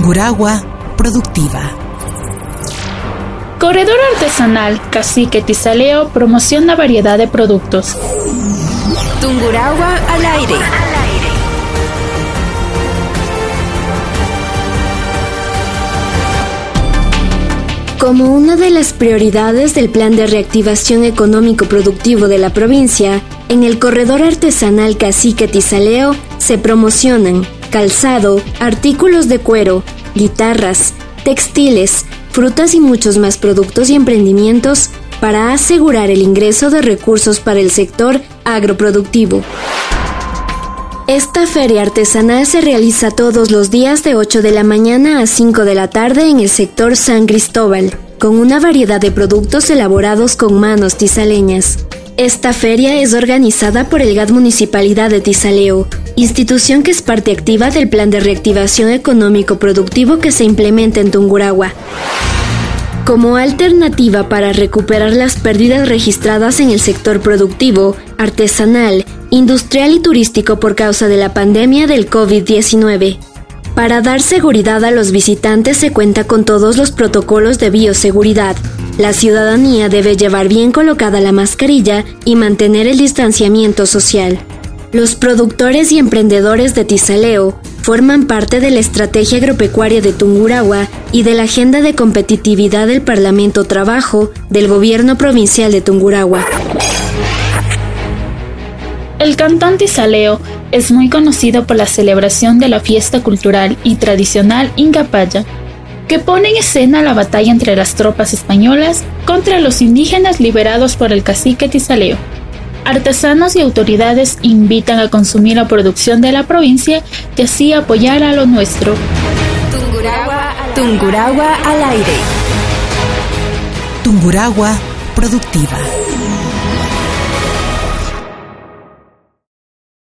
Tungurahua Productiva. Corredor artesanal Cacique Tizaleo promociona variedad de productos. Tungurahua al aire. Como una de las prioridades del Plan de Reactivación Económico-Productivo de la provincia, en el Corredor Artesanal Cacique Tizaleo se promocionan calzado, artículos de cuero, guitarras, textiles, frutas y muchos más productos y emprendimientos para asegurar el ingreso de recursos para el sector agroproductivo. Esta feria artesanal se realiza todos los días de 8 de la mañana a 5 de la tarde en el sector San Cristóbal, con una variedad de productos elaborados con manos tizaleñas. Esta feria es organizada por el GAT Municipalidad de Tizaleo, institución que es parte activa del Plan de Reactivación Económico-Productivo que se implementa en Tungurahua. Como alternativa para recuperar las pérdidas registradas en el sector productivo, artesanal, industrial y turístico por causa de la pandemia del COVID-19. Para dar seguridad a los visitantes se cuenta con todos los protocolos de bioseguridad. La ciudadanía debe llevar bien colocada la mascarilla y mantener el distanciamiento social. Los productores y emprendedores de Tizaleo forman parte de la estrategia agropecuaria de Tungurahua y de la agenda de competitividad del Parlamento Trabajo del Gobierno Provincial de Tungurahua. El Cantón Tizaleo es muy conocido por la celebración de la fiesta cultural y tradicional Incapaya, que pone en escena la batalla entre las tropas españolas contra los indígenas liberados por el cacique Tizaleo. Artesanos y autoridades invitan a consumir la producción de la provincia y así apoyar a lo nuestro. Tungurahua al aire. Tungurahua Productiva.